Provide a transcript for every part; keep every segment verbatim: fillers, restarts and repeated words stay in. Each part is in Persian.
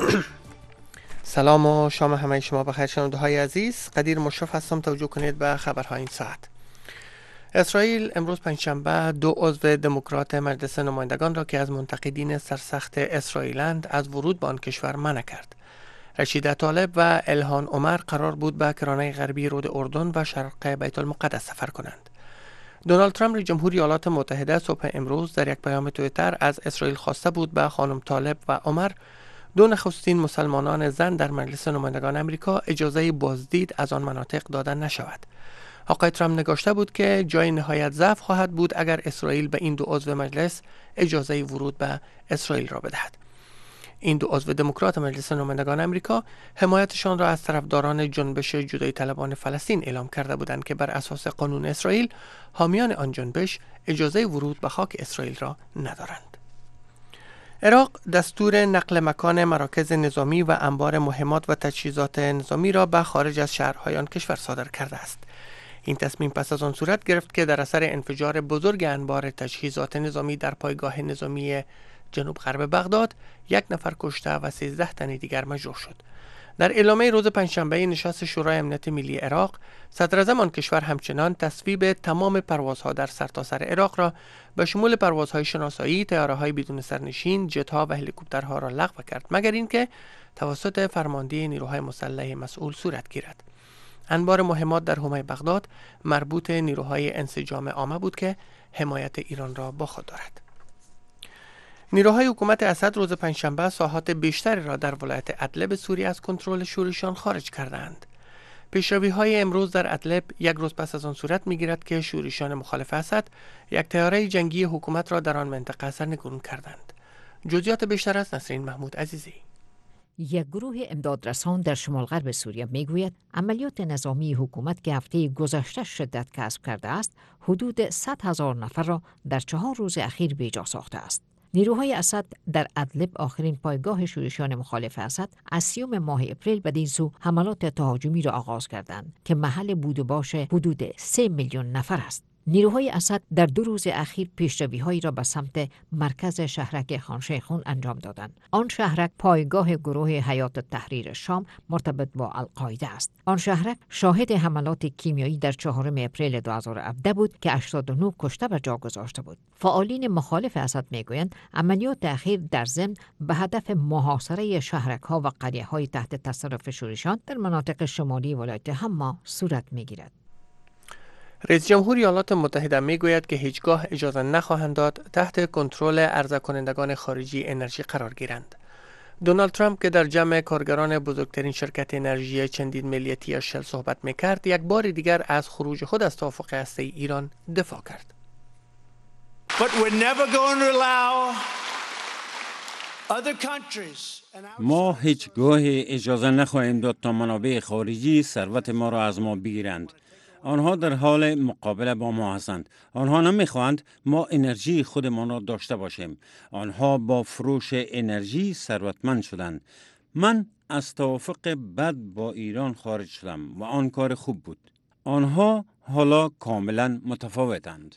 سلام و شام همه شما بخیر شنونده های عزیز. قدیر مشرف هستم. توجه کنید به خبرهای این ساعت. اسرائیل امروز پنجشنبه دو عضو دموکرات مجلس نمایندگان را که از منتقدین سرسخت اسرائیلند از ورود به آن کشور منع کرد. رشید طالب و الهان عمر قرار بود به کرانه غربی رود اردن و شرق بیت المقدس سفر کنند. دونالد ترامپ رئیس جمهور ایالات متحده صبح امروز در یک پیام توییتر از اسرائیل خواسته بود به خانم طالب و عمر، دو نخستین مسلمانان زن در مجلس نمایندگان امریکا، اجازه بازدید از آن مناطق داده نشود. آقای ترامپ نگاشته بود که جای نهایت ضعف خواهد بود اگر اسرائیل به این دو عضو مجلس اجازه ورود به اسرائیل را بدهد. این دو عضو دموکرات مجلس نمایندگان امریکا حمایتشان را از طرفداران جنبش جدایی طلبان فلسطین اعلام کرده بودند که بر اساس قانون اسرائیل حامیان آن جنبش اجازه ورود به خاک اسرائیل را ندارند. عراق دستور نقل مکان مراکز نظامی و انبار مهمات و تجهیزات نظامی را به خارج از شهرهای آن کشور صادر کرده است. این تصمیم پس از آن صورت گرفت که در اثر انفجار بزرگ انبار تجهیزات نظامی در پایگاه نظامی جنوب غرب بغداد یک نفر کشته و سیزده تن دیگر مجروح شد. در اعلامیه روز پنجشنبه نشست شورای امنیت ملی عراق، صدر اعظم آن کشور همچنان تصویب تمام پروازها در سرتاسر عراق را به شمول پروازهای شناسایی، طیاره‌های بدون سرنشین، جت‌ها و هلیکوپترها را لغو کرد، مگر اینکه توسط فرمانده نیروهای مسلح مسئول صورت گیرد. انبار مهمات در حومه بغداد مربوط نیروهای انسجام عامه بود که حمایت ایران را با خود دارد. نیروهای حکومت اسد روز پنجشنبه ساحات بیشتری را در ولایت ادلب سوریه از کنترل شورشیان خارج کردند. پیشروی‌های امروز در ادلب یک روز پس از آن صورت می‌گیرد که شورشیان مخالف اسد یک طیاره جنگی حکومت را در آن منطقه سرنگون کردند. جزئیات بیشتر از نسرین محمود عزیزی. یک گروه امدادرسان در شمال غرب سوریه میگوید عملیات نظامی حکومت که هفته گذشته شدت کسب کرده است، حدود صد هزار نفر را در چهار روز اخیر بیجا ساخته است. نیروهای اسد در ادلب، آخرین پایگاه شورشیان مخالف اسد، از سیوم ماه اپریل بدین سو حملات تهاجمی را آغاز کردند که محل بود و باش حدود سه میلیون نفر است. نیروهای اسد در دو روز اخیر پیشروی‌هایی را به سمت مرکز شهرک خان شیخون انجام دادند. آن شهرک پایگاه گروه حیات تحریر شام مرتبط با القاعده است. آن شهرک شاهد حملات کیمیایی در چهارم اپریل دو هزار و هفده بود که هشتاد و نه کشته به جا گذاشته بود. فعالین مخالف اسد میگویند عملیات اخیر در ضمن به هدف محاصره شهرک‌ها و قریه‌های تحت تصرف شورشیان در مناطق شمالی ولایت حما صورت میگیرد. رئیس جمهور ایالات متحده میگوید که هیچگاه اجازه نخواهند داد تحت کنترل عرضه کنندگان خارجی انرژی قرار گیرند. دونالد ترامپ که در جمع کارگران بزرگترین شرکت انرژی چندین ملیتی شل صحبت میکرد، یک بار دیگر از خروج خود از توافق هسته‌ای ایران دفاع کرد. ما هیچگاه اجازه نخواهیم داد تا منابع خارجی ثروت ما را از ما بگیرند. آنها در حال مقابله با ما هستند. آنها نمیخواهند ما انرژی خودمان را داشته باشیم. آنها با فروش انرژی ثروتمند شدند. من از توافق بد با ایران خارج شدم و آن کار خوب بود. آنها حالا کاملا متفاوتند.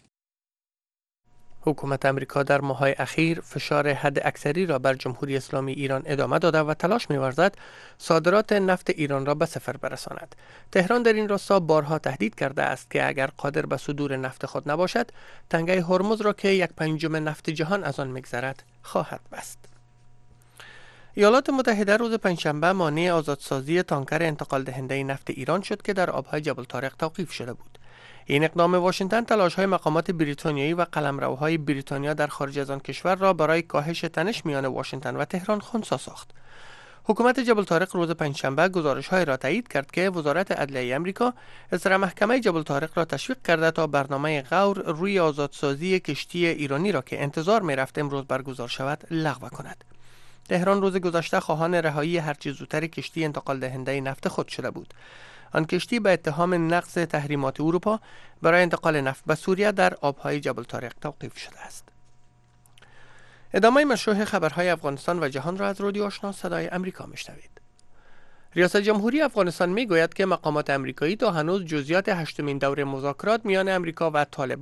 حکومت امریکا در ماه‌های اخیر فشار حد اکثری را بر جمهوری اسلامی ایران ادامه داده و تلاش می‌ورزد صادرات نفت ایران را به صفر برساند. تهران در این راستا بارها تهدید کرده است که اگر قادر به صدور نفت خود نباشد، تنگه هرمز را که یک پنجم نفت جهان از آن می‌گذرد خواهد بست. ایالات متحده روز پنجشنبه مانع آزادسازی تانکر انتقال دهنده نفت ایران شد که در آب‌های جبل طارق توقیف شده بود. این اقدام واشنگتن تلاش‌های مقامات بریتانیایی و قلمروهای بریتانیا در خارج از آن کشور را برای کاهش تنش میان واشنگتن و تهران خنثی ساخت. حکومت جبل طارق روز پنجشنبه گزارش‌های را تایید کرد که وزارت عدلیه آمریکا اصرا محکمه جبل طارق را تشویق کرده تا برنامه غور روی آزادسازی کشتی ایرانی را که انتظار می‌رفت امروز برگزار شود لغو کند. تهران روز گذشته خواهان رهایی هرچه زودتر کشتی انتقال دهنده نفت خود شده بود. آن کشتی به اتهام نقض تحریمات اروپا برای انتقال نفت به سوریه در آبهای جبل طارق توقیف شده است. ادامه مشروع خبرهای افغانستان و جهان را از رادیو آشنا صدای امریکا میشنوید. ریاست جمهوری افغانستان میگوید که مقامات امریکایی تا هنوز جزئیات هشتمین دور مذاکرات میان امریکا و طالبان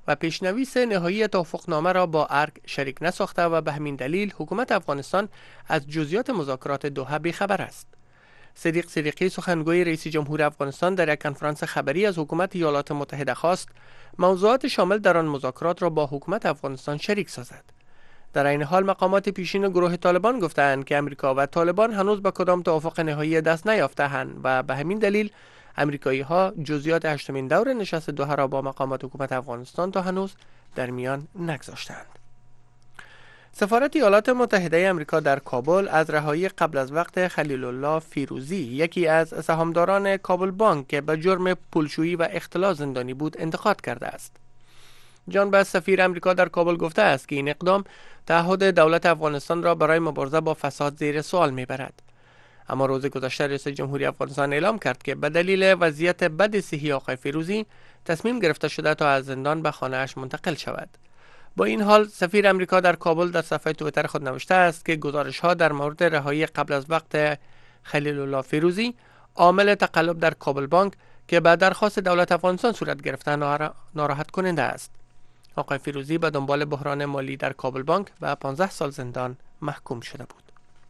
و پیشنویس نهایی توافقنامه را با ارگ شریک نساخته و به همین دلیل حکومت افغانستان از جزئیات مذاکرات دوحه بی‌خبر است. صدیق صدیقی سخنگوی رئیس جمهور افغانستان در یک کنفرانس خبری از حکومت ایالات متحده خواست موضوعات شامل در آن مذاکرات را با حکومت افغانستان شریک سازد. در این حال مقامات پیشین گروه طالبان گفتند که امریکا و طالبان هنوز به کدام توافق نهایی دست نیافته‌اند و به همین دلیل امریکایی ها جزئیات هشتمین دور نشست دوحه را با مقامات حکومت افغانستان تا هنوز در میان نگذاشتند. سفارت ایالات متحده آمریکا در کابل از رهایی قبل از وقت خلیل الله فیروزی، یکی از سهامداران کابل بانک که به جرم پولشویی و اختلاس زندانی بود، انتقاد کرده است. جان بس سفیر آمریکا در کابل گفته است که این اقدام تعهد دولت افغانستان را برای مبارزه با فساد زیر سوال میبرد. اما روز گذشته رئیس جمهوری افغانستان اعلام کرد که به دلیل وضعیت بد صحی آقای فیروزی تصمیم گرفته شده تا از زندان به خانه‌اش منتقل شود. با این حال سفیر آمریکا در کابل در صفحه توییتر خود نوشته است که گزارش‌ها در مورد رهایی قبل از وقت خلیل الله فیروزی عامل تقلب در کابل بانک که به درخواست دولت افغانستان صورت گرفته ناراحت کننده است. آقای فیروزی به دنبال بحران مالی در کابل بانک به پانزده سال زندان محکوم شده بود.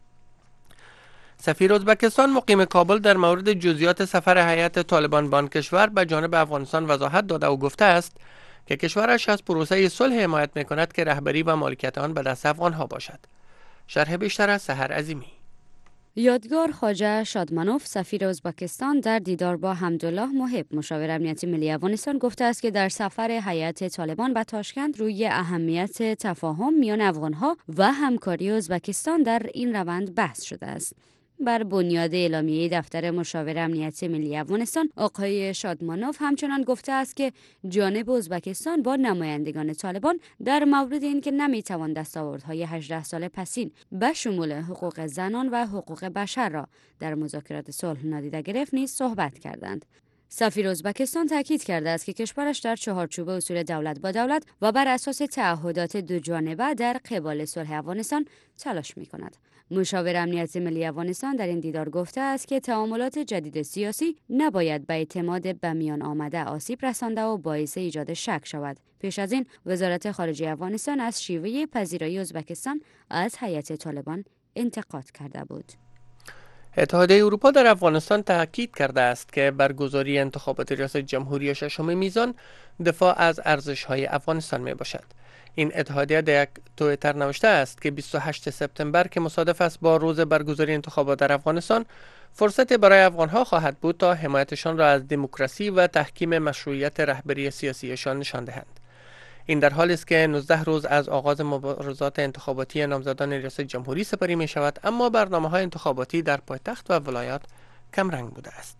سفیر ازبکستان مقیم کابل در مورد جزئیات سفر هیئت طالبان به آن کشور به جانب افغانستان وضاحت داده و گفته است که کشورش از پروسه صلح حمایت می‌کند که رهبری و مالکیت آن به دست افغان‌ها باشد. شرح بیشتر از سحر عظیمی. یادگار خواجه شادمانوف سفیر ازبکستان در دیدار با حمدالله محب مشاور امنیتی ملی افغانستان گفته است که در سفر هیئت طالبان به تاشکند روی اهمیت تفاهم میان افغان‌ها و همکاری ازبکستان در این روند بحث شده است. بر بنیاد اعلامیه دفتر مشاور امنیتی ملی افغانستان، آقای شادمانوف همچنان گفته است که جانب ازبکستان با نمایندگان طالبان در مورد اینکه نمیتوان دستاوردهای هجده سال پسین به شمول حقوق زنان و حقوق بشر را در مذاکرات صلح نادیده گرفت نیز صحبت کردند. سفیر ازبکستان تاکید کرده است که کشورش در چهارچوب اصول دولت با دولت و بر اساس تعهدات دو جانبه در قبال صلح افغانستان تلاش می‌کند. مشاور امنیتی ملی افغانستان در این دیدار گفته است که تعاملات جدید سیاسی نباید به اعتماد به میان آمده آسیب رسانده و باعث ایجاد شک شود. پیش از این وزارت خارجه افغانستان از شیوه پذیرایی ازبکستان از هیئت طالبان انتقاد کرده بود. اتحادیه اروپا در افغانستان تاکید کرده است که برگزاری انتخابات ریاست جمهوری ششم میزان دفاع از ارزش‌های افغانستان می باشد. این اتحادیه در یک توییتر نوشته است که بیست و هشتم سپتامبر که مصادف است با روز برگزاری انتخابات در افغانستان، فرصت برای افغان‌ها خواهد بود تا حمایتشان را از دموکراسی و تحکیم مشروعیت رهبری سیاسیشان نشان دهند. این در حالی است که نوزده روز از آغاز مبارزات انتخاباتی نامزدان ریاست جمهوری سپری می شود، اما برنامه‌های انتخاباتی در پایتخت و ولایات کمرنگ بوده است.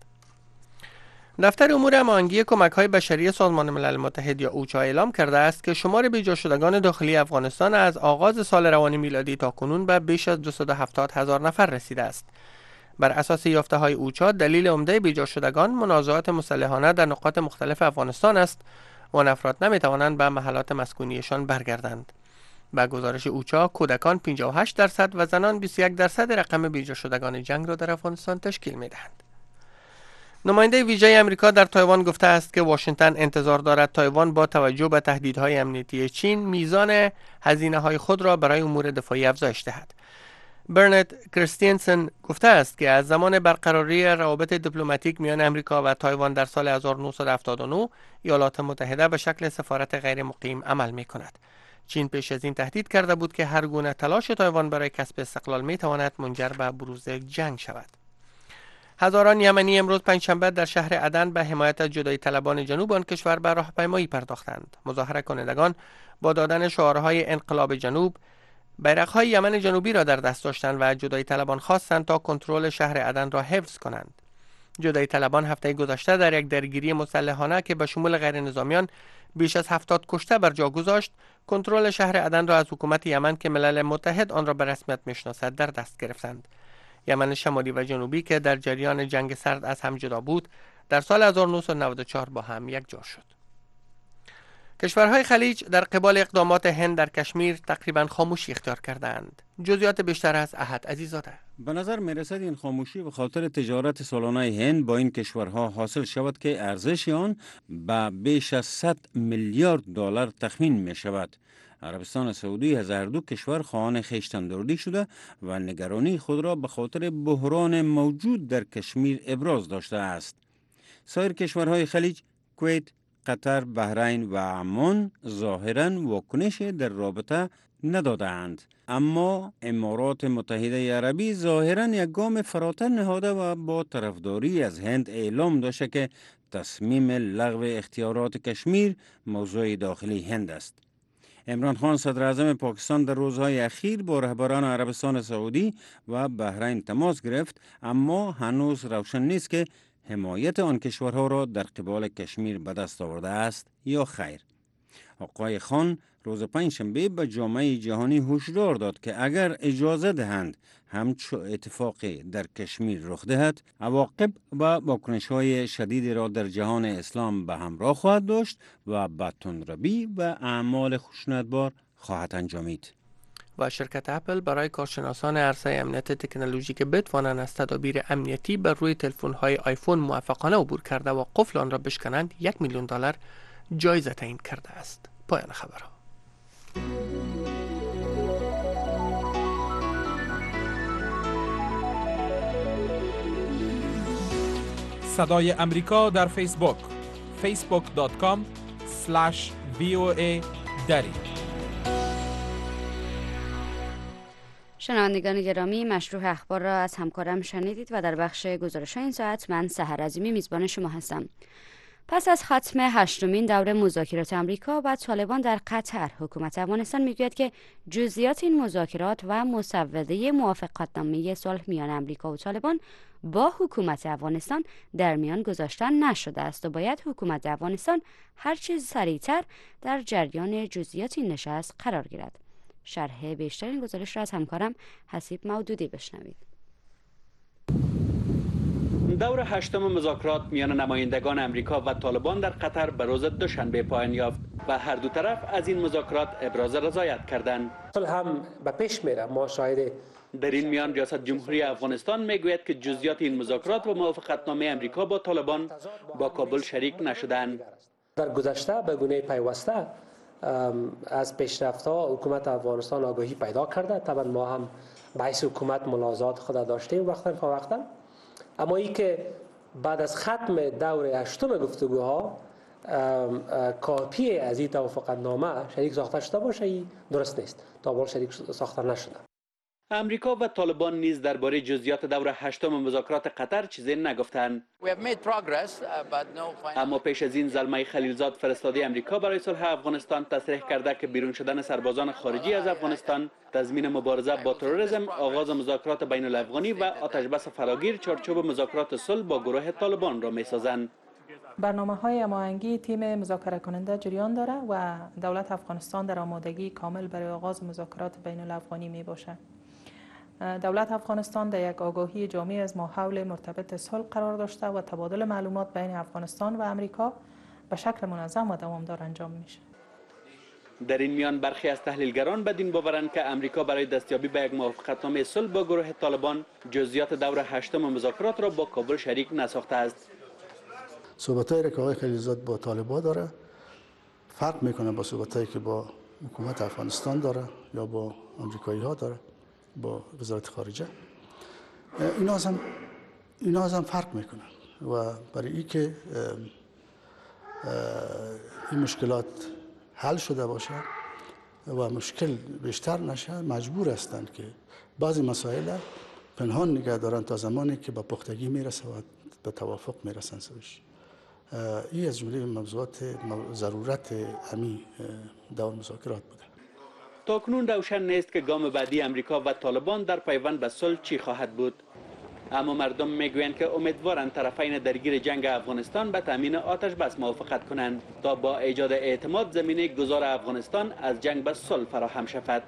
دفتر امور هماهنگی کمک‌های بشری سازمان ملل متحد یا اوچا اعلام کرده است که شمار بی‌جا شدگان داخلی افغانستان از آغاز سال روان میلادی تاکنون به بیش از دویست و هفتاد هزار نفر رسیده است. بر اساس یافته‌های اوچا دلیل عمده بی‌جا شدگان منازعات مسلحانه در نقاط مختلف افغانستان است و آن افراد نمی‌توانند به محلات مسکونیشان برگردند. با گزارش اوچا کودکان پنجاه و هشت درصد و زنان بیست و یک درصد رقم بی‌جا شدگان جنگ را در افغانستان تشکیل می‌دهند. نماینده ویژه آمریکا در تایوان گفته است که واشنگتن انتظار دارد تایوان با توجه به تهدیدهای امنیتی چین میزان هزینه‌های خود را برای امور دفاعی افزایش دهد. برنت کریستینسن گفته است که از زمان برقراری روابط دیپلماتیک میان آمریکا و تایوان در سال هزار و نهصد و هفتاد و نه ایالات متحده به شکل سفارت غیر مقیم عمل می‌کند. چین پیش از این تهدید کرده بود که هر گونه تلاش تایوان برای کسب استقلال می‌تواند منجر به بروز جنگ شود. هزاران یمنی امروز پنجشنبه در شهر عدن به حمایت از جدایی طلبان جنوب آن کشور به راهپیمایی پرداختند. مظاهره کنندگان با دادن شعارهای انقلاب جنوب بیرق‌های یمن جنوبی را در دست داشتند و از جدایی طلبان خواستند تا کنترل شهر عدن را حفظ کنند. جدایی طلبان هفته گذشته در یک درگیری مسلحانه که به شمول غیر نظامیان بیش از هفتاد کشته بر جا گذاشت، کنترل شهر عدن را از حکومت یمن که ملل متحد آن را به رسمیت میشناسد در دست گرفتند. یمن شمالی و جنوبی که در جریان جنگ سرد از هم جدا بود، در سال هزار و نهصد و نود و چهار با هم یکجا شد. کشورهای خلیج در قبال اقدامات هند در کشمیر تقریبا خاموشی اختیار کردند. جزئیات بیشتر از احد عزیزاده. به نظر می رسد این خاموشی به خاطر تجارت سالانه هند با این کشورها حاصل شود که ارزش آن به بیش از صد میلیارد دلار تخمین می شود. عربستان سعودی از هر دو کشور خواهان خویشتن‌داری شده و نگرانی خود را به خاطر بحران موجود در کشمیر ابراز داشته است. سایر کشورهای خلیج، کویت، قطر، بحرین و عمان ظاهراً واکنش در رابطه ندادند، اما امارات متحده عربی ظاهراً یک گام فراتر نهاده و با طرفداری از هند اعلام داشته که تصمیم لغو اختیارات کشمیر موضوع داخلی هند است. عمران خان صدر اعظم پاکستان در روزهای اخیر با رهبران عربستان سعودی و بحرین تماس گرفت، اما هنوز روشن نیست که حمایت آن کشورها را در قبال کشمیر به دست آورده است یا خیر. آقای خان روز پنجشنبه به جامعه جهانی هشدار داد که اگر اجازه دهند همچو اتفاقی در کشمیر رخ دهد، عواقب و واکنش‌های شدیدی را در جهان اسلام به همراه خواهد داشت و به تندروی و اعمال خشونتبار خواهد انجامید. و شرکت اپل برای کارشناسان عرصه امنیت تکنولوژی که بتوانند از تدابیر امنیتی بر روی تلفن‌های آیفون موفقانه عبور کرده و قفل آن را بشکنند یک میلیون دلار جایزه تعیین کرده است. پایان خبرها. صدای امریکا در فیسبوک فیسبوک دات کام اسلش وی او ای دری. شنوندگان گرامی، مشروع اخبار را از همکارم شنیدید و در بخش گزارش این ساعت من سحر عظیمی میزبان شما هستم. پس از ختم هشتمین دوره مذاکرات امریکا و طالبان در قطر، حکومت افغانستان میگوید که جزئیات این مذاکرات و مسوده موافقتنامه صلح میان امریکا و طالبان با حکومت افغانستان در میان گذاشته نشده است و باید حکومت افغانستان هر چه سریعتر در جریان جزئیات این نشست قرار گیرد. شرح بیشتر این گزارش را از همکارم حسیب مودودی بشنوید. دور هشتم مذاکرات میان نمایندگان امریکا و طالبان در قطر به روز دوشنبه پایان یافت و هر دو طرف از این مذاکرات ابراز رضایت کردند. هم به پیش میره. ما شاهد در این میان ریاست جمهوری افغانستان میگوید که جزئیات این مذاکرات و موافقتنامه امریکا با طالبان با کابل شریک نشدند. در گذشته به گونه پیوسته از پیشرفت‌ها حکومت افغانستان آگاهی پیدا کرده. طبعا ما هم بحث حکومت ملاحظات خود داشتیم وقتا فوقتا، اما ای که بعد از ختم دور هشتم گفتگوها کاپی از این توافقنامه شریک ساخته شده باشه، این درست نیست. تا به حال شریک ساخته نشده. امریکا و طالبان نیز درباره جزئیات دور هشتم مذاکرات قطر چیزی نگفتند. اما پیش از این زلمه خلیلزاد فرستاده امریکا برای صلح افغانستان تصریح کرده که بیرون شدن سربازان خارجی از افغانستان تضمین مبارزه با تروریسم، آغاز مذاکرات بین الافغانی و آتشبس فراگیر چارچوب مذاکرات صلح با گروه طالبان را می‌سازند. برنامه‌های هماهنگی تیم مذاکره کننده جریان داره و دولت افغانستان در آمادگی کامل برای آغاز مذاکرات بین الافغانی میباشد. دولت افغانستان در یک آگاهی جامع از ماحول مرتبط صلح قرار داشته و تبادل معلومات بین افغانستان و امریکا به شکل منظم و دوامدار انجام میشه. در این میان برخی از تحلیلگران بدین باورند که امریکا برای دستیابی به یک موافقتنامه صلح با گروه طالبان جزئیات دور هشتم مذاکرات را با کابل شریک نساخته است. صحبتایی که آقای خلیلزاد با طالبان داره فرق میکنه با صحبتایی که با حکومت افغانستان داره یا با آمریکایی ها داره، با وزارت خارجه. اینا هم اینا هم فرق میکنن و برای این که این مشکلات حل شده باشه و مشکل بیشتر نشه، مجبور هستند که بعضی مسائل پنهان نگه دارن تا زمانی که به پختگی میرسه و به توافق میرسن سرش. این از جمله موضوعات ضرورت همین دور مذاکرات بوده. تاکنون روشن نیست که گام بعدی امریکا و طالبان در پیوند به صلح چی خواهد بود. اما مردم میگویند که امیدوارند طرفین درگیر جنگ افغانستان به تامین آتش بس موافقت کنند تا با ایجاد اعتماد زمینه گذار افغانستان از جنگ به صلح فراهم شود.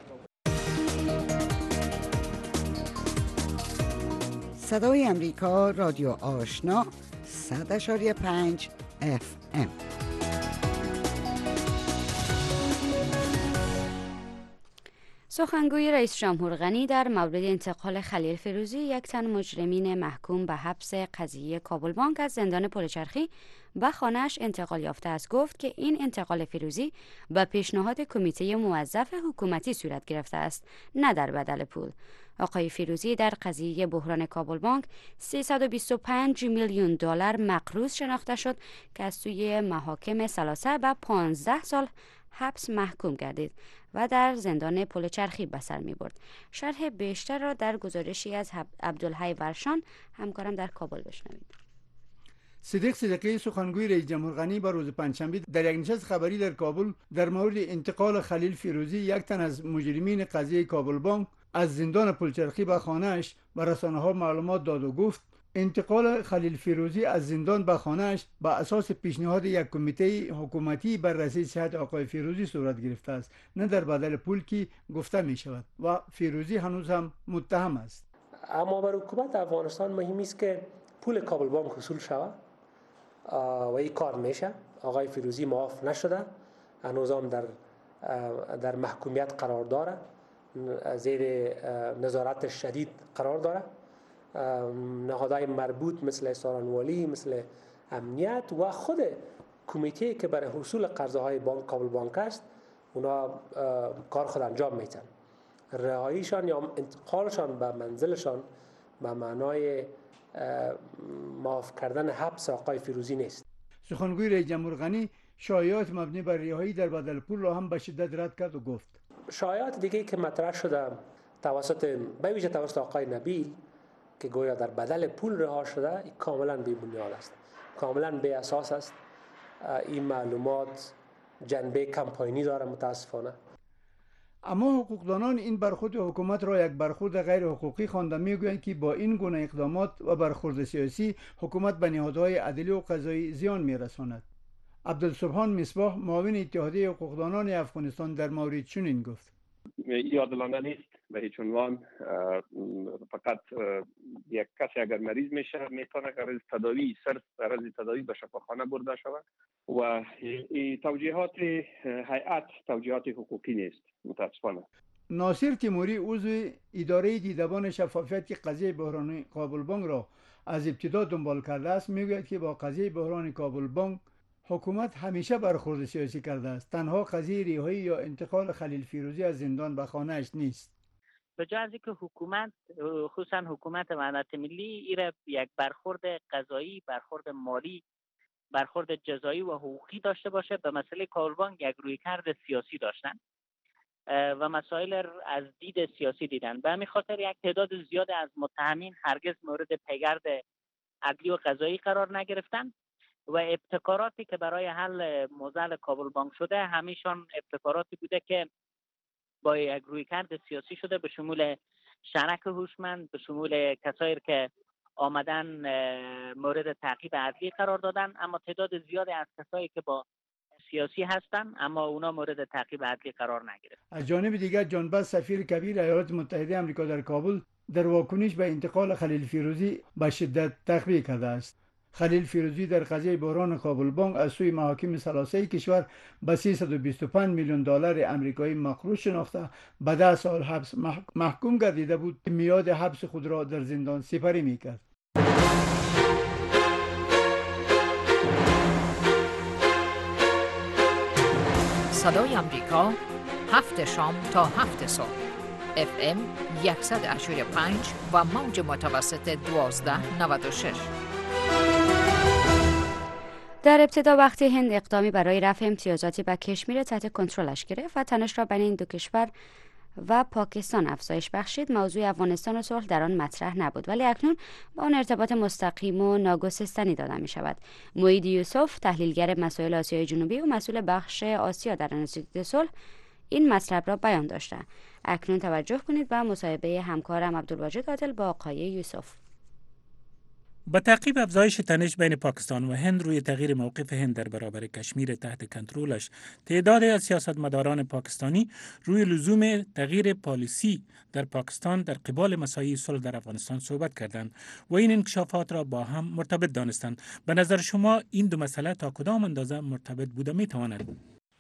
صدای امریکا، رادیو آشنا، صد اشاری پنج اف ام. سخنگوی رئیس جمهور غنی در مورد انتقال خلیل فیروزی، یک تن مجرمین محکوم به حبس قضیه کابل بانک از زندان پلچرخی به خانه‌اش انتقال یافته است، گفت که این انتقال فیروزی به پیشنهاد کمیته موظف حکومتی صورت گرفته است، نه در بدل پول. آقای فیروزی در قضیه بحران کابل بانک سیصد و بیست و پنج میلیون دلار مقروض شناخته شد که از سوی محاکم ثلاثه به پانزده سال حبس محکوم گردید و در زندان پلچرخی به سر می برد. شرح بیشتر را در گزارشی از عبدالحی ورشان، همکارم در کابل، بشنوید. صدیق صدیقی، سخنگوی رئیس جمهور غنی، با روز پنجشنبه در یک نشست خبری در کابل در مورد انتقال خلیل فیروزی، یک تن از مجرمین قضیه کابل بانک، از زندان پلچرخی به خانه‌اش به رسانه‌ها معلومات داد و گفت انتقال خلیل فیروزی از زندان به خانه‌اش به اساس پیشنهاد یک کمیته حکومتی بررسی صحت آقای فیروزی صورت گرفته است، نه در بدل پول که گفته می شود و فیروزی هنوز هم متهم است. اما برای حکومت افغانستان مهم است که پول کابل بانک حصول شود و این کار میشه. آقای فیروزی معاف نشده، هنوز هم در در محکومیت قرار داره، زیر نظارت شدید قرار داره. نهادهای مربوط مثل سارانوالی، مثل امنیت و خود کمیته که برای حصول قرضهای بانک کابل بانک است، اونا کار خود انجام میتن. رهاییشان یا انتقالشان به منزلشان به معنای معاف کردن حبس آقای فیروزی نیست. سخنگوی رئیس جمهور غنی شایعات مبنی بر رهایی در بدل پول را هم به شدت رد کرد و گفت شایعات دیگه که مطرح شده توسط به ویژه توسط آقای نبیل که گویا در بدل پول رها شده، کاملا بی بنیاد است، کاملا بی اساس است. این معلومات جنبه کمپاینی داره متاسفانه. اما حقوقدانان این برخورد حکومت را یک برخورد غیر حقوقی خوانده، میگویند که با این گونه اقدامات و برخورد سیاسی حکومت به نهادهای عدلی و قضایی زیان میرساند. عبدالسبحان مصباح، معاون اتحادیه حقوقدانان افغانستان، در مورد چنین گفت: عادلانه نیست به هیچ عنوان. فقط یک کسی اگر مریض میشه میتونه که از تداوی صرف در از تداوی به شفاخانه برده شود و این توجیهات هیئت توجیهات حقوقی نیست متاسفانه. ناصر تیموری، عضو اداره دیدبان شفافیت قضیه بحران کابل بانک را از ابتدا دنبال کرده است، میگوید که با قضیه بحران کابل بانک حکومت همیشه برخورد سیاسی کرده است. تنها قضیه رهایی یا انتقال خلیل فیروزی از زندان به خانه‌اش نیست. به جای از اینکه حکومت، خصوصا حکومت وحدت ملی، ایره یک برخورد قضایی، برخورد مالی، برخورد جزایی و حقوقی داشته باشه، به مسئله کابل بانک یک رویکرد سیاسی داشتن و مسائل از دید سیاسی دیدن. به همین خاطر یک تعداد زیاد از متهمین هرگز مورد پیگرد عدلی و قضایی قرار نگرفتن و ابتکاراتی که برای حل معضل کابل بانک شده همیشان ابتکاراتی بوده که با یک رویکرد سیاسی شده، به شمول شنک هوشمند، به شمول کسایی که آمدن مورد تعقیب عدلی قرار دادن. اما تعداد زیادی از کسایی که با سیاسی هستن اما اونا مورد تعقیب عدلی قرار نگرفت. از جانب دیگر جان بس، سفیر کبیر ایالات متحده آمریکا در کابل، در واکنش به انتقال خلیل فیروزی به شدت تخلیه کرده است. خلیل فیروزی در قضیه بحران کابل بانک از سوی محاکم ثلاثه کشور به سیصد و بیست و پنج میلیون دلار آمریکایی مقروض شناخته به ده سال حبس محکوم گردیده بود که میاد حبس خود را در زندان سپری میکرد. صدای آمریکا، هفت شام تا هفت صبح، اف ام صد و هشتاد و پنج و موج متوسط دوازده نود و شش. در ابتدا وقتی هند اقدامی برای رفع امتیازاتی به کشمیر تحت کنترلش گرفت و تنش را بین این دو کشور و پاکستان افزایش بخشید، موضوع افغانستان و صلح در آن مطرح نبود، ولی اکنون با آن ارتباط مستقیم و ناگسستنی داده می شود. موید یوسف، تحلیلگر مسائل آسیای جنوبی و مسئول بخش آسیا در انستیتوت صلح، این مطلب را بیان داشته. اکنون توجه کنید به مصاحبه همکارم عبدالواجد عادل با آقای یوسف. با تعقیب افزایش تنش بین پاکستان و هند روی تغییر موقف هند در برابر کشمیر تحت کنترلش، تعدادی از سیاستمداران پاکستانی روی لزوم تغییر پالیسی در پاکستان در قبال مساعی صلح در افغانستان صحبت کردند و این انکشافات را با هم مرتبط دانستند. به نظر شما این دو مسئله تا کدام اندازه مرتبط بوده میتواند؟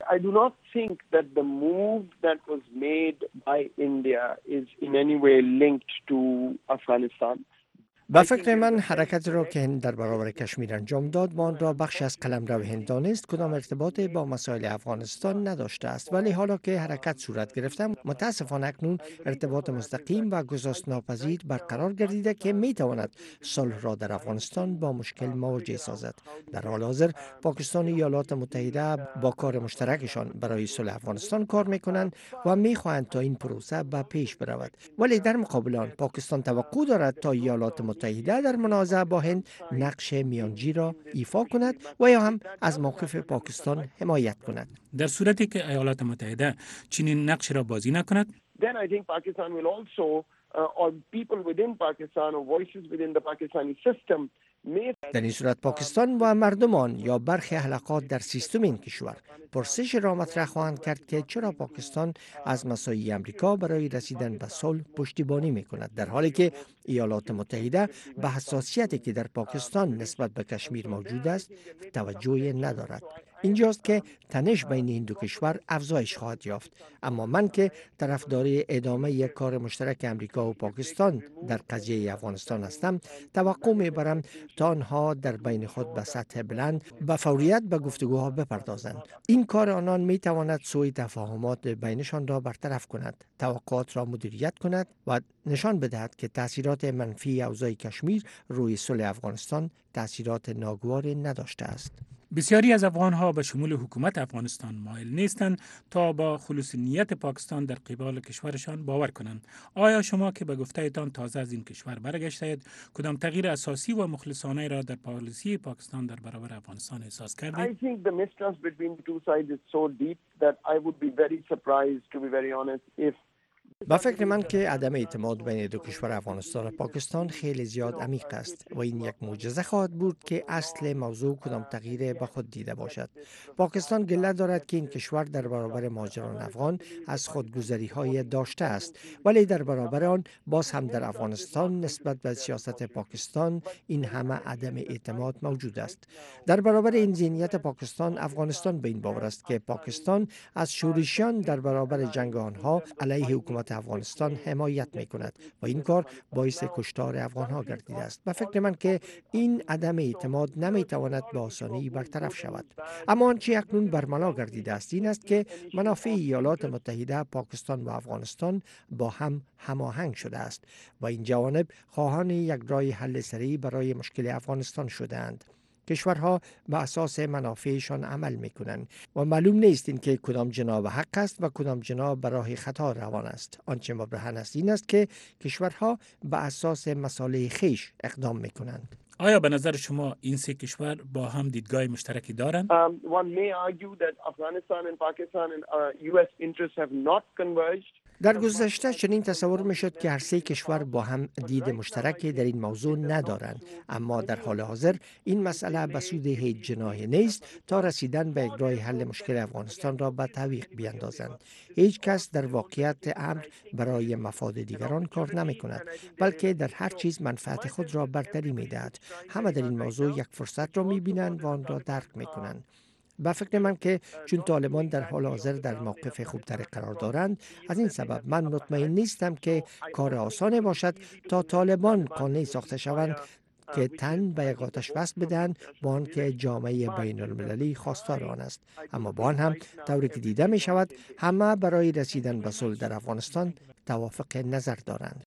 I do not think that the move that was made by India is in any way linked to Afghanistan. به فکر من حرکت را که هند در برابر کشمیر انجام داد ما آن را بخش از قلمرو هند دانست کدام ارتباطی با مسائل افغانستان نداشته است، ولی حالا که حرکت صورت گرفته متاسفانه اکنون ارتباط مستقیم و گسست‌ناپذیر برقرار گردیده که می تواند صلح را در افغانستان با مشکل مواجه سازد. در حال حاضر پاکستان و ایالات متحده با کار مشترکشان برای صلح افغانستان کار می کنند و می خواهند تا این پروسه به پیش برود، ولی در مقابل آن پاکستان توقع دارد تا ایالات متحده در منازعه با هند نقش میانجی را ایفا کند و یا هم از موقف پاکستان حمایت کند. در صورتی که ایالات متحده چنین نقش را بازی نکند، then I think Pakistan will also uh, or people within Pakistan or voices within the Pakistani system. در این صورت پاکستان و مردمان یا برخی حلقات در سیستم این کشور پرسش را مطرح خواهند کرد که چرا پاکستان از مساعی امریکا برای رسیدن به صلح پشتیبانی می کند، در حالی که ایالات متحده به حساسیتی که در پاکستان نسبت به کشمیر موجود است توجهی ندارد. اینجاست که تنش بین این دو کشور افزایش خواهد یافت. اما من که طرفدار ادامه یک کار مشترک امریکا و پاکستان در قضیه افغانستان هستم، توقع میبرم تا آنها در بین خود به سطح بلند به فوریت به گفتگوها بپردازند. این کار آنان میتواند سوء تفاهمات بینشان را برطرف کند، توقعات را مدیریت کند و نشان بدهد که تاثیرات منفی اوضاع کشمیر روی صلح افغانستان تاثیرات ناگواری نداشته است. بسیاری از افغانها به شمول حکومت افغانستان مایل نیستند تا با خلوص نیت پاکستان در قبال کشورشان باور کنند. آیا شما که به گفته‌تان تازه از این کشور برگشتید کدام تغییر اساسی و مخلصانه را در پالیسی پاکستان در برابر افغانستان احساس کردید؟ I think the mistrust between the two sides is so deep that I would be very surprised, to be very honest, if با فکر من که عدم اعتماد بین دو کشور افغانستان و پاکستان خیلی زیاد عمیق است و این یک معجزه خواهد بود که اصل موضوع کدام تغییر به خود دیده باشد. پاکستان گله دارد که این کشور در برابر مهاجران افغان از خودگذری های داشته است، ولی در برابر آن باز هم در افغانستان نسبت به سیاست پاکستان این همه عدم اعتماد موجود است. در برابر این ذهنیت پاکستان، افغانستان به این باور است که پاکستان از شورشیان در برابر جنگ آنها علیه حکومت افغانستان حمایت می کند و این کار باعث کشتار افغان ها گردیده است. به فکر من که این عدم اعتماد نمی تواند به آسانی برطرف شود. اما آنچه اکنون برملا گردیده است این است که منافع ایالات متحده، پاکستان و افغانستان با هم هماهنگ شده است و این جوانب خواهان یک راه حل سریع برای مشکل افغانستان شده‌اند. کشورها به اساس منافعشان عمل میکنند و معلوم نیست این که کدام جناب حق است و کدام جناب به راه خطا روان است. آنچه مبرهن است این است که کشورها به اساس مصالح خویش اقدام میکنند. آیا به نظر شما این سه کشور با هم دیدگاه مشترکی دارند؟ Um, one may argue that Afghanistan and Pakistan and uh, U S interests have not converged. در گذشته چنین تصور میشد که هر سه کشور با هم دید مشترکی در این موضوع ندارند، اما در حال حاضر این مسئله به سود هیچ جناحی نیست تا رسیدن به یک راه حل مشکل افغانستان را به تعویق بیاندازند. هیچ کس در واقعیت امر برای مفاد دیگران کار نمی کند، بلکه در هر چیز منفعت خود را برتری می دهد. همه در این موضوع یک فرصت را می بینند و آن را درک می کنند. به فکر من که چون طالبان در حال حاضر در موقف خوبتری قرار دارند، از این سبب من مطمئن نیستم که کار آسانی باشد تا طالبان قانعی ساخته شوند که تن به یک آتش وصل بدهند با آنکه جامعه بین المللی خواستار آن است. اما با آن هم طوری که دیده می شود همه برای رسیدن به صلح در افغانستان توافق نظر دارند.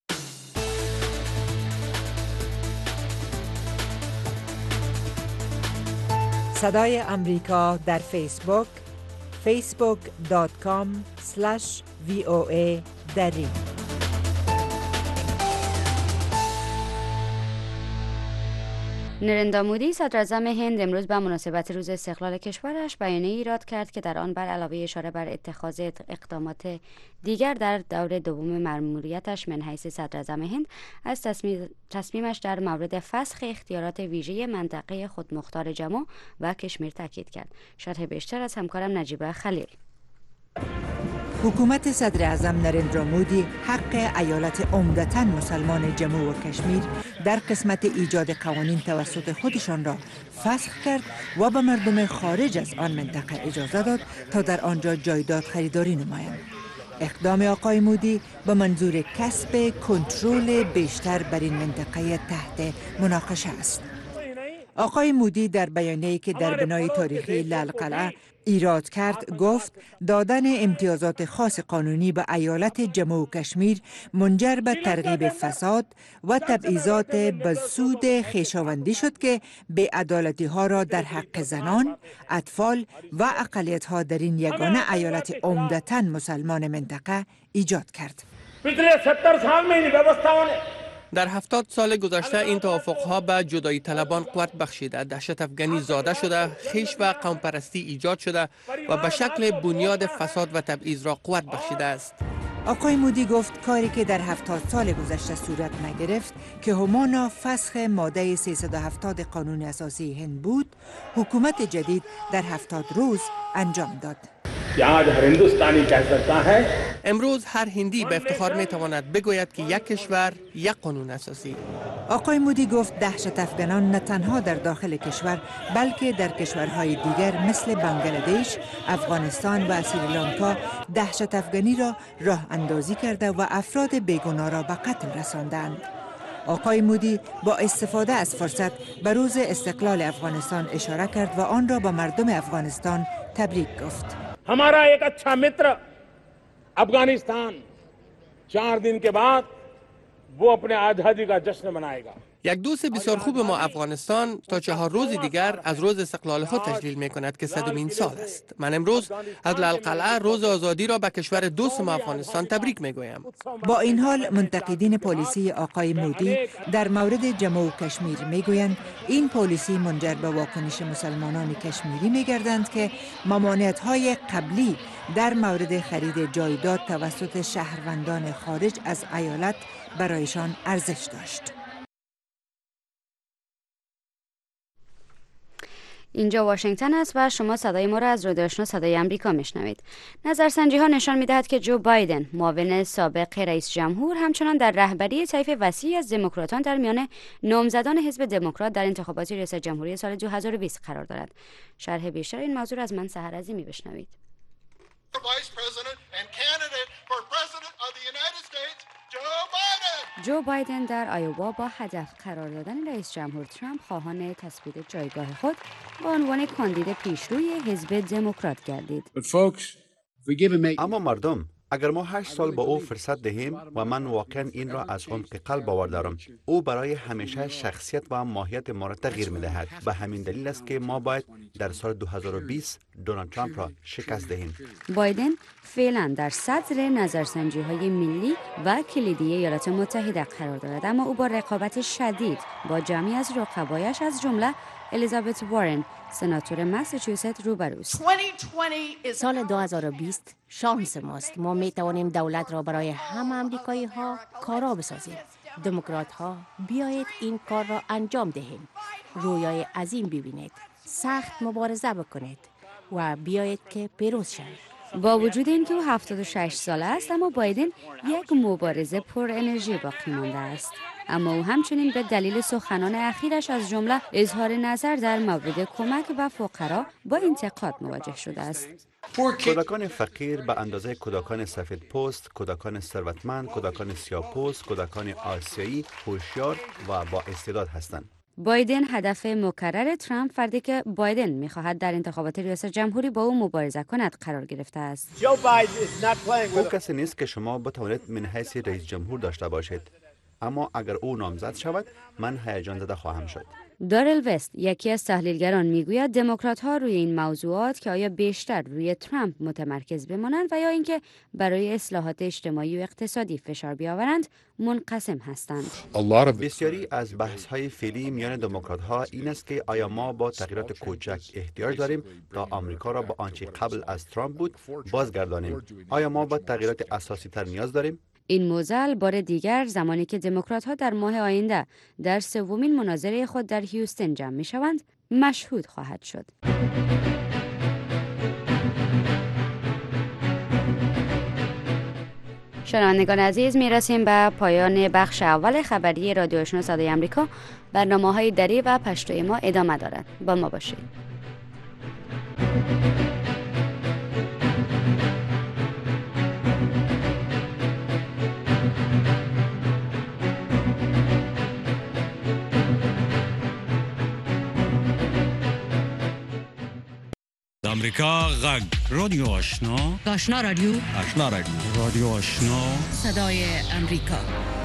صدای امریکا در فیسبوک فیسبوک دات کام اسلش وی او ای دری. نریندرا مودی صدر اعظم هند امروز به مناسبت روز استقلال کشورش بیانیه ایراد کرد که در آن بر علاوه اشاره بر اتخاذ اقدامات دیگر در دور دوم مأموریتش من حیث صدر اعظم هند از تصمیم تصمیمش در مورد فسخ اختیارات ویژه منطقه خودمختار جمو و کشمیر تاکید کرد. شرح بیشتر از همکارم نجیبه خلیل. حکومت صدر اعظم نریندرا مودی حق ایالت عمدتاً مسلمان جموں و کشمیر در قسمت ایجاد قوانین توسط خودشان را فسخ کرد و به مردم خارج از آن منطقه اجازه داد تا در آنجا جایداد خریداری نمایند. اقدام آقای مودی به منظور کسب کنترل بیشتر بر این منطقه تحت مناقشه است. آقای مودی در بیانیه‌ای که در بنای تاریخی لالقلعه ایراد کرد گفت دادن امتیازات خاص قانونی به ایالت جموں و کشمیر منجر به ترغیب فساد و تبعیضات به سود خویشاوندی شد که بی‌عدالتی ها را در حق زنان، اطفال و اقلیت ها در این یگانه ایالت عمدتاً مسلمان منطقه ایجاد کرد. در هفتاد سال گذشته این توافقها به جدایی طلبان قوت بخشیده، دهشت افغانی زاده شده، خیش و قوم پرستی ایجاد شده و به شکل بنیاد فساد و تبعیض را قوت بخشیده است. آقای مودی گفت کاری که در هفتاد سال گذشته صورت نگرفت که همانا فسخ ماده سیصد و هفتاد قانون اساسی هند بود، حکومت جدید در هفتاد روز انجام داد. امروز هر هندی به افتخار می تواند بگوید که یک کشور یک قانون اساسی. آقای مودی گفت دهشت افغانان نه تنها در داخل کشور بلکه در کشورهای دیگر مثل بنگلادش، افغانستان و سریلانکا دهشت افغانی را راه اندازی کرده و افراد بیگناه را به قتل رساندند. آقای مودی با استفاده از فرصت به روز استقلال افغانستان اشاره کرد و آن را به مردم افغانستان تبریک گفت. हमारा एक अच्छा मित्र अफगानिस्तान चार दिन के बाद वो अपने आजादी का जश्न मनाएगा. یک دوست بسیار خوب ما افغانستان تا چهار روز دیگر از روز استقلال خود تجلیل می کند که صدمین سال است. من امروز از لالقلعه روز آزادی را به کشور دوست ما افغانستان تبریک می گویم. با این حال منتقدین پالیسی آقای مودی در مورد جموں و کشمیر می گویند این پالیسی منجر به واکنش مسلمانان کشمیری می گردند که ممانعت های قبلی در مورد خرید جایداد توسط شهروندان خارج از ایالت برایشان ارزش داشت. اینجا واشنگتن است و شما صدای ما را از رادیو آشنا صدای آمریکا میشنوید. نظرسنجی ها نشان می‌دهد که جو بایدن، معاون سابق رئیس جمهور، همچنان در رهبری طیف وسیعی از دموکراتان در میان نامزدان حزب دموکرات در انتخابات ریاست جمهوری سال دو هزار و بیست قرار دارد. شرح بیشتر این موضوع را از من سحر عظیمی بشنوید. جو بایدن در آیووا با هدف قرار دادن رئیس جمهور ترامپ خواهان تثبیت جایگاه خود به عنوان کاندید پیشروی حزب دموکرات گردید. اما مردم، اگر ما هشت سال با او فرصت دهیم و من واقعا این را از عمق قلب باور دارم، او برای همیشه شخصیت و ماهیت ما را تغییر می‌دهد. به همین دلیل است که ما باید در سال دو هزار و بیست دونالد ترامپ را شکست دهیم. بایدن فعلا در صدر نظرسنجی‌های ملی و کلیدی ایالات متحده قرار دارد، اما او با رقابت شدید با جمعی از رقبایش از جمله الیزابت وارن، سناتور مساچوست روبروست. سال دو هزار و بیست شانس ماست. ما می توانیم دولت را برای همه امریکایی ها کارا بسازیم. دموکرات ها بیایید این کار را انجام دهیم. رویای عظیم ببینید. سخت مبارزه بکنید و بیایید که پیروز شوید. با وجود اینکه او هفتاد و شش ساله است، اما بایدن یک مبارزه پر انرژی باقی مانده است. اما او همچنین به دلیل سخنان اخیرش از جمله اظهار نظر در مورد کمک به فقرا با انتقاد مواجه شده است. کودکان فقیر به اندازه کودکان سفید پوست، کودکان ثروتمند، کودکان سیاه پوست، کودکان آسیایی هوشیار و با استعداد هستند. بایدن هدف مکرر ترامپ، فردی که بایدن می‌خواهد در انتخابات ریاست جمهوری با او مبارزه کند، قرار گرفته است. او کسی نیست که شما بتوانید من حیث رئیس جمهور داشته باشید، اما اگر او نامزد شود من هیجان زده خواهم شد. دارل وست، یکی از تحلیلگران، میگوید دموکرات‌ها روی این موضوعات که آیا بیشتر روی ترامپ متمرکز بمانند و یا اینکه برای اصلاحات اجتماعی و اقتصادی فشار بیاورند منقسم هستند. بسیاری از بحث‌های فعلی میان دموکرات‌ها این است که آیا ما با تغییرات کوچک احتیاج داریم تا آمریکا را به آنچه قبل از ترامپ بود بازگردانیم. آیا ما با تغییرات اساسی‌تر نیاز داریم؟ این موزل بار دیگر زمانی که دموکرات‌ها در ماه آینده در سومین مناظره خود در هیوستن جمع می‌شوند مشهود خواهد شد. شنوندگان عزیز، می رسیم به پایان بخش اول خبری رادیو آشنا صدای امریکا. برنامه های دری و پشتوی ما ادامه دارد. با ما باشید. امریکا غږ رادیو آشنا آشنا رادیو آشنا رادیو رادیو آشنا صدای امریکا.